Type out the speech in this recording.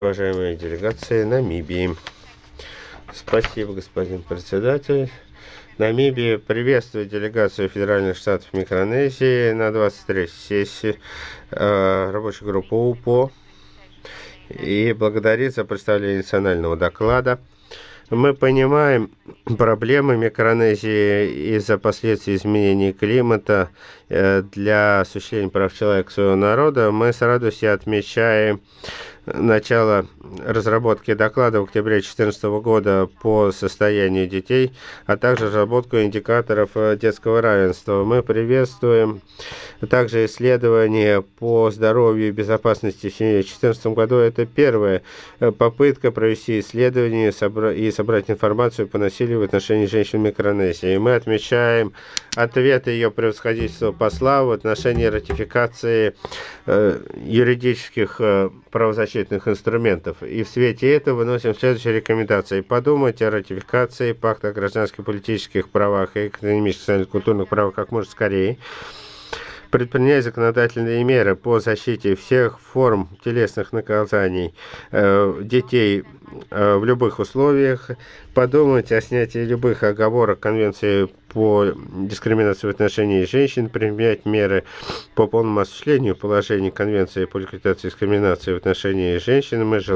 Уважаемые делегации Намибии. Спасибо, господин председатель. Намибия приветствует делегацию Федеральных Штатов Микронезии на 23-й сессии рабочей группы УПО и благодарит за представление национального доклада. Мы понимаем проблемы Микронезии из-за последствий изменений климата для осуществления прав человека своего народа. Мы с радостью отмечаем начало разработки доклада в октябре 2014 года по состоянию детей, а также разработку индикаторов детского равенства. Мы приветствуем также исследования по здоровью и безопасности в семье. В 2014 году это первая попытка провести исследование и собрать информацию по насилию в отношении женщин в Микронезии. Мы отмечаем ответы ее превосходительства посла в отношении ратификации юридических правозащитных инструментов. И в свете этого выносим следующие рекомендации. Подумать о ратификации Пакта о гражданских и политических правах и экономических, социальных и культурных правах как можно скорее. Предпринять законодательные меры по защите всех форм телесных наказаний детей в любых условиях, подумать о снятии любых оговорок Конвенции по дискриминации в отношении женщин, применять меры по полному осуществлению положений Конвенции по ликвидации дискриминации в отношении женщин. Мы